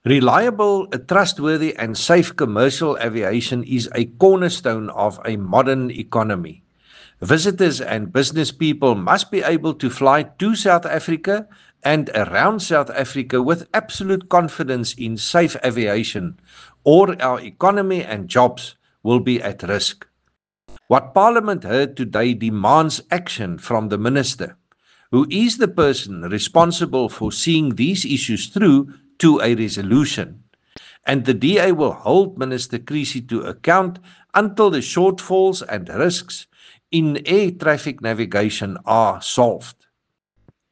Reliable, trustworthy, and safe commercial aviation is a cornerstone of a modern economy. Visitors and business people must be able to fly to South Africa and around South Africa with absolute confidence in safe aviation, or our economy and jobs will be at risk. What Parliament heard today demands action from the Minister, who is the person responsible for seeing these issues through to a resolution. And the DA will hold Minister Creasy to account until the shortfalls and risks in air traffic navigation are solved.